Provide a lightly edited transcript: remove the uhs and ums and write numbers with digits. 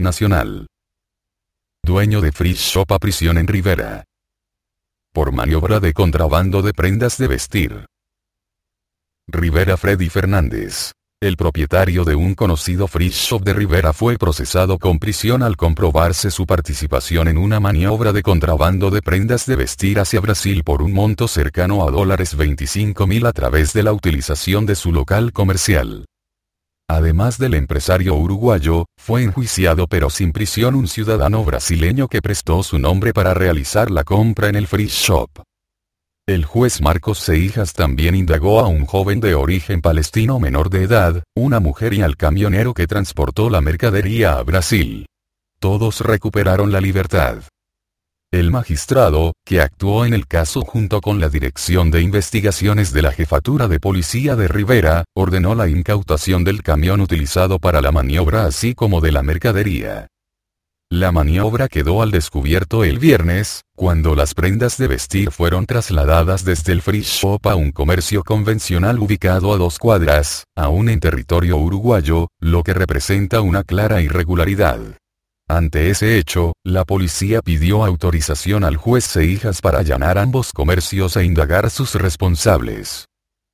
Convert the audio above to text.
Nacional. Dueño de Free Shop a prisión en Rivera. Por maniobra de contrabando de prendas de vestir. Rivera Freddy Fernández. El propietario de un conocido free shop de Rivera fue procesado con prisión al comprobarse su participación en una maniobra de contrabando de prendas de vestir hacia Brasil por un monto cercano a $25.000 a través de la utilización de su local comercial. Además del empresario uruguayo, fue enjuiciado pero sin prisión un ciudadano brasileño que prestó su nombre para realizar la compra en el free shop. El juez Marcos Seijas también indagó a un joven de origen palestino menor de edad, una mujer y al camionero que transportó la mercadería a Brasil. Todos recuperaron la libertad. El magistrado, que actuó en el caso junto con la Dirección de Investigaciones de la Jefatura de Policía de Rivera, ordenó la incautación del camión utilizado para la maniobra así como de la mercadería. La maniobra quedó al descubierto el viernes, cuando las prendas de vestir fueron trasladadas desde el free shop a un comercio convencional ubicado a 2 cuadras, aún en territorio uruguayo, lo que representa una clara irregularidad. Ante ese hecho, la policía pidió autorización al juez Seijas para allanar ambos comercios e indagar sus responsables.